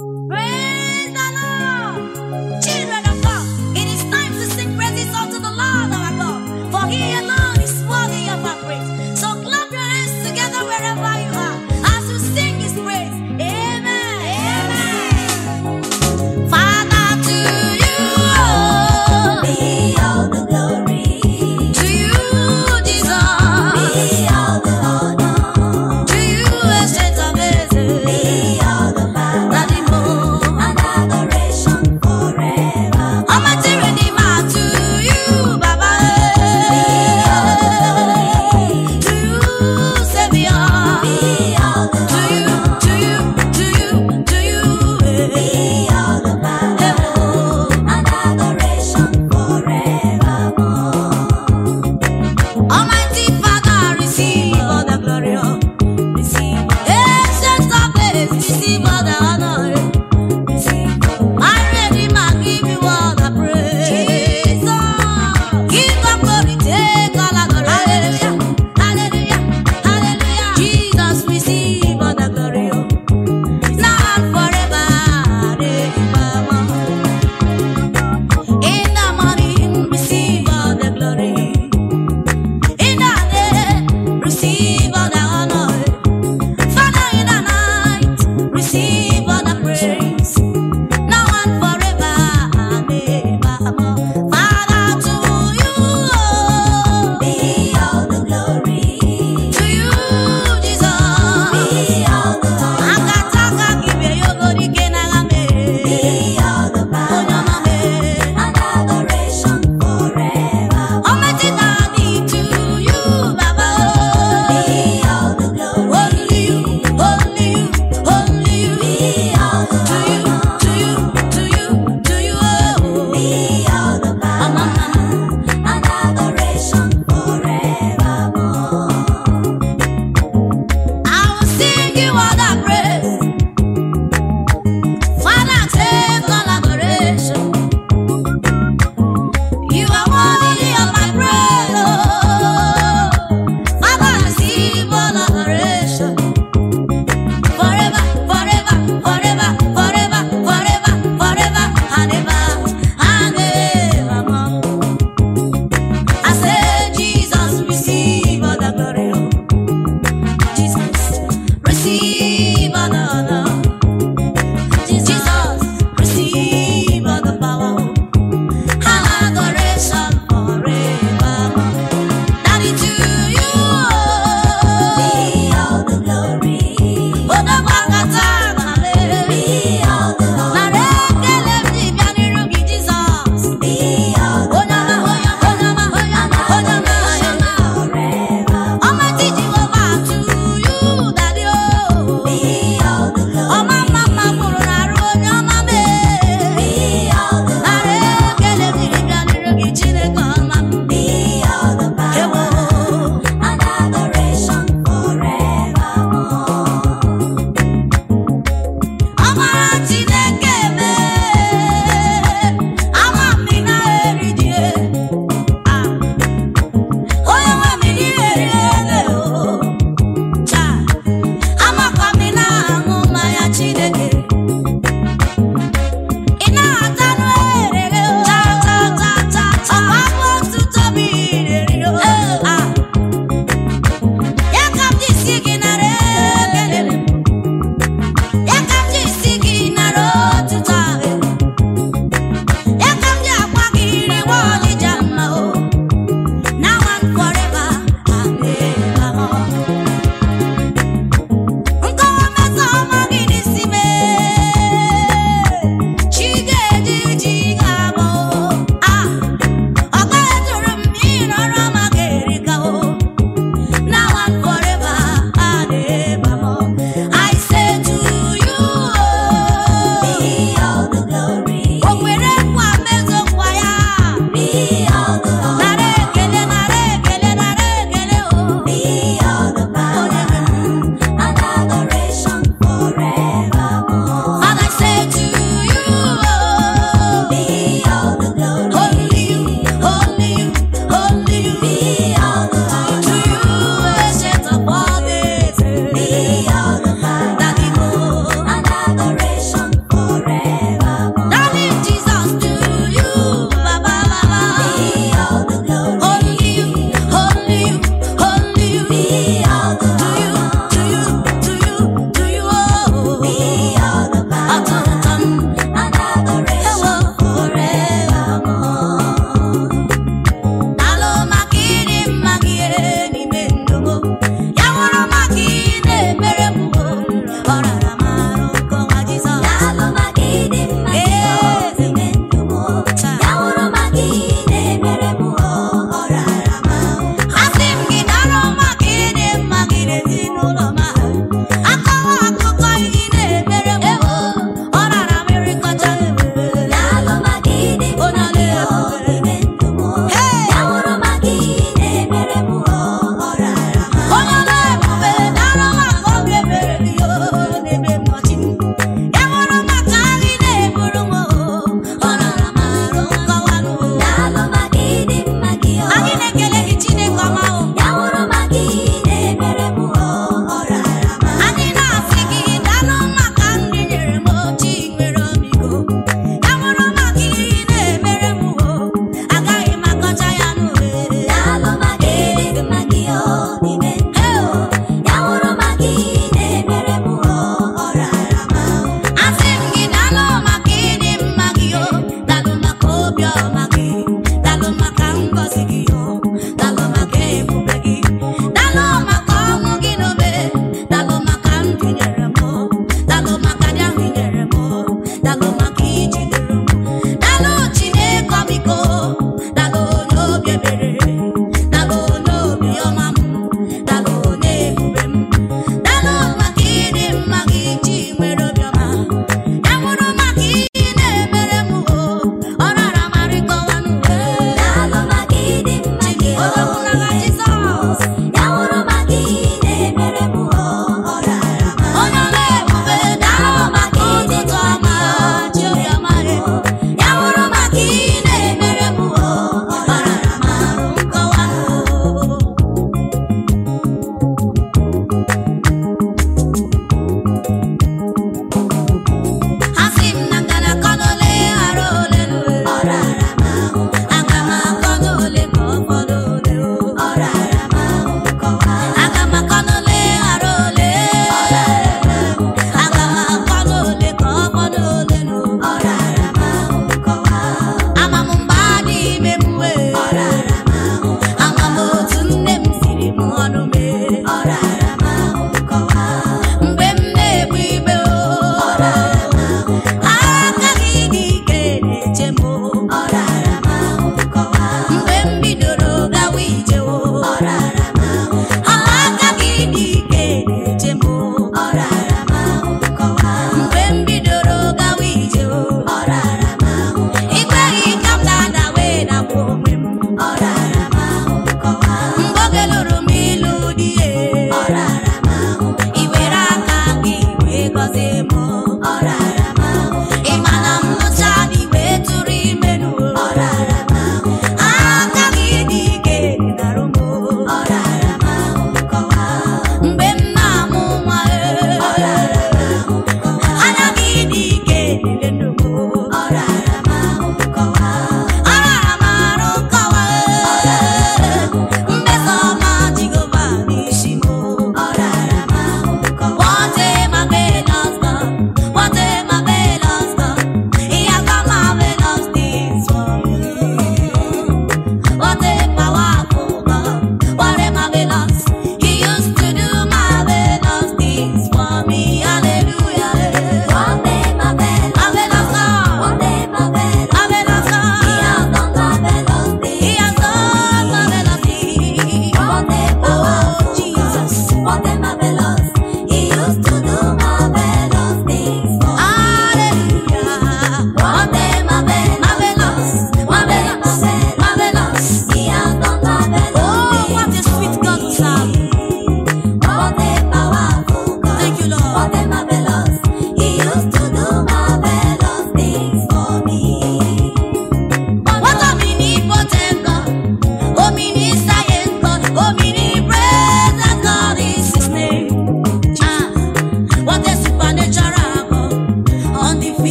Praise the Lord. Children of God, it is time to sing praises unto the Lord our God, for He alone is worthy of our praise. So clap your hands together wherever you are as you sing His praise. Amen. Amen. Father, to you be all the glory. To you, Jesus, be all the honor. To you, Ancient of Days, be all the power and adoration forever. Almighty Redeemer, to you, Baba, be all the glory. To you, Savior, be all the honor. To you, be all the power and adoration forevermore. Almighty Father, receive all the glory. Receive. Ancient of Days, receive all the honor. Receive. My Redeemer, give you all the praise. Jesus, King of glory, take all adoration. Hallelujah, hallelujah. Jesus, receive all the glory. Now and forever. In the morning, receive all the glory. In the day, receive all the honor. Father, in the night, receive all the praise. Now and forever and evermore. Father, to you be all the glory. To you, Jesus, be all the honor. Akataka kibe yogori kenagame. Be all the power and adoration forever. Almighty Daddy, to you, Baba, be all the glory. Only you, only you, be all the honor. To you, oh, be all the power and adoration forevermore. I will sing you all the praise. Father, take all adoration. You are worthy of my praise, oh. Father, receive all adoration. Forever, forever, forever, forever, forever, forever, and ever, and evermore. I say, Jesus, receive all the glory. Jesus, receive all the honor. Jesus, receive all the power and adoration forevermore. Daddy, to you be all the glory. Be all the honor. Jesus, be all the power and adoration forever. Almighty Jehovah, to you, Daddy, oh, be all the glory. Oh, mama, be all the honor. Be all the power and adoration forevermore. Amara Chineke me, ama mi na eridie. Oya wa mi ni eride o. Cha, ama kwa mi na anguma ya Chineke. Ina atanu erere o. Cha. Ọba tuto bi erere o. Ya kapti sigi na re kelele. Ya kapti sigi na ro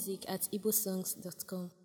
music at igbosongs.com.